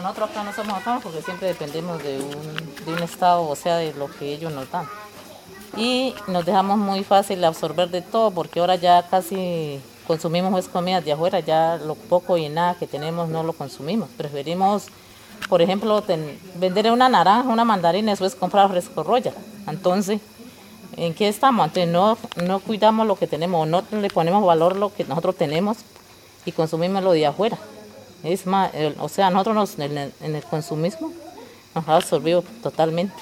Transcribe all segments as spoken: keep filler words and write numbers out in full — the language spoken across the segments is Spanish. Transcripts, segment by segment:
Bueno, nosotros acá no somos autónomos porque siempre dependemos de un, de un Estado, o sea, de lo que ellos nos dan. Y nos dejamos muy fácil absorber de todo porque ahora ya casi consumimos pues, comidas de afuera, ya lo poco y nada que tenemos no lo consumimos. Preferimos, por ejemplo, ten, vender una naranja, una mandarina y después comprar fresco roya. Entonces, ¿en qué estamos? Entonces no, no cuidamos lo que tenemos, no le ponemos valor a lo que nosotros tenemos y consumimos lo de afuera. Es más, el, o sea, nosotros nos, en, el, en el consumismo nos ha absorbido totalmente.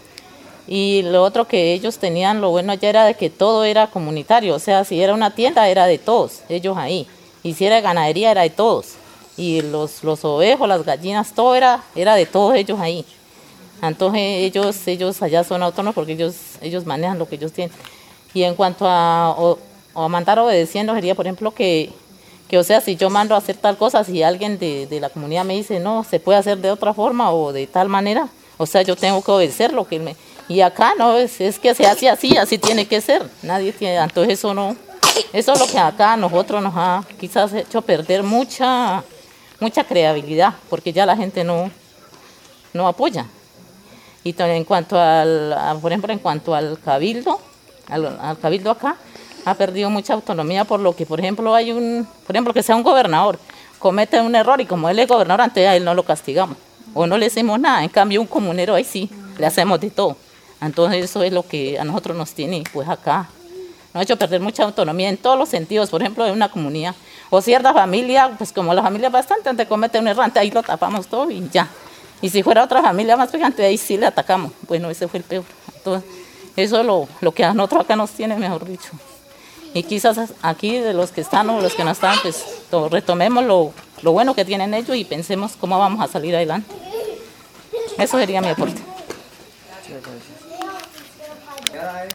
Y lo otro que ellos tenían, lo bueno allá era de que todo era comunitario, o sea, si era una tienda era de todos, ellos ahí. Y si era ganadería era de todos. Y los, los ovejos, las gallinas, todo era, era de todos ellos ahí. Entonces ellos, ellos allá son autónomos porque ellos, ellos manejan lo que ellos tienen. Y en cuanto a, o, a mandar obedeciendo, sería por ejemplo que, que, o sea, si yo mando a hacer tal cosa, si alguien de, de la comunidad me dice, no, se puede hacer de otra forma o de tal manera, o sea, yo tengo que obedecer lo que él me... Y acá no, es, es que se hace así, así tiene que ser. Nadie tiene, entonces eso no, eso es lo que acá a nosotros nos ha quizás hecho perder mucha, mucha credibilidad, porque ya la gente no, no apoya. Y en cuanto al, a, por ejemplo, en cuanto al cabildo, al, al cabildo acá, ha perdido mucha autonomía por lo que, por ejemplo, hay un, por ejemplo, que sea un gobernador, comete un error y como él es gobernador, entonces a él no lo castigamos, o no le hacemos nada. En cambio, un comunero ahí sí, le hacemos de todo. Entonces eso es lo que a nosotros nos tiene, pues acá, nos ha hecho perder mucha autonomía en todos los sentidos, por ejemplo, en una comunidad, o cierta familia, pues como la familia bastante, antes comete un error, ahí lo tapamos todo y ya. Y si fuera otra familia más pegante, ahí sí le atacamos. Bueno, ese fue el peor. Entonces, eso es lo, lo que a nosotros acá nos tiene, mejor dicho. Y quizás aquí de los que están o los que no están, pues retomemos lo, lo bueno que tienen ellos y pensemos cómo vamos a salir adelante. Eso sería mi aporte.